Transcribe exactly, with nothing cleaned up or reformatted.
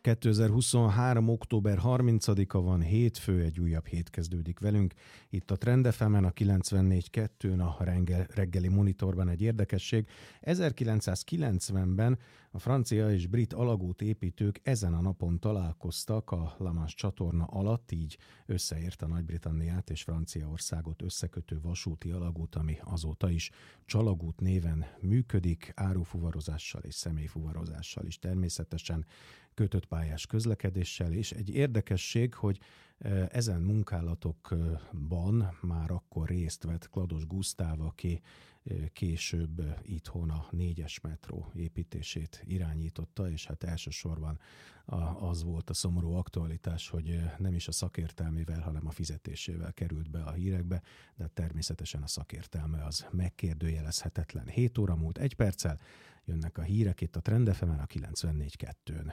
kétezer-huszonhárom. október harmincadika van, hétfő, egy újabb hét kezdődik velünk. Itt a Trend ef emen, a kilencvennégy kettőn, a reggeli monitorban egy érdekesség. ezerkilencszázkilencvenben a francia és brit alagút építők ezen a napon találkoztak a La Manche csatorna alatt, így összeért a Nagy-Britanniát és Franciaországot összekötő vasúti alagút, ami azóta is Csalagút néven működik, árufuvarozással és személyfuvarozással is természetesen, kötött pályás közlekedéssel, és egy érdekesség, hogy ezen munkálatokban már akkor részt vett Klados Gusztáv, aki később itthon a négyes metró építését irányította, és hát elsősorban az volt a szomorú aktualitás, hogy nem is a szakértelmével, hanem a fizetésével került be a hírekbe, de természetesen a szakértelme az megkérdőjelezhetetlen. hét óra múlt egy perccel, jönnek a hírek itt a Trend ef emen, a kilencvennégy kettőn.